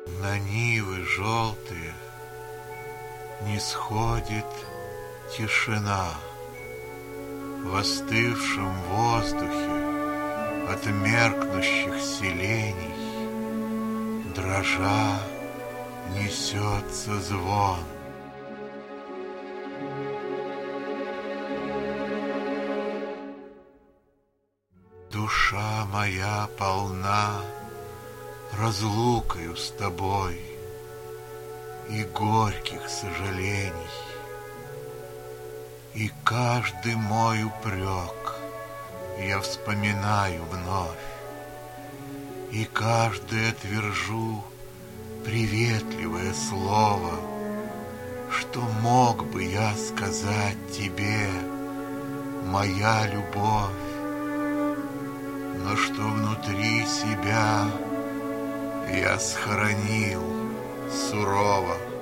На нивы желтые не сходит тишина. В остывшем воздухе от меркнущих селений дрожа несется звон. Душа моя полна разлукою с тобой и горьких сожалений, и каждый мой упрек я вспоминаю вновь, и каждое твержу приветливое слово, что мог бы я сказать тебе, моя любовь, но что внутри себя я схоронил сурово.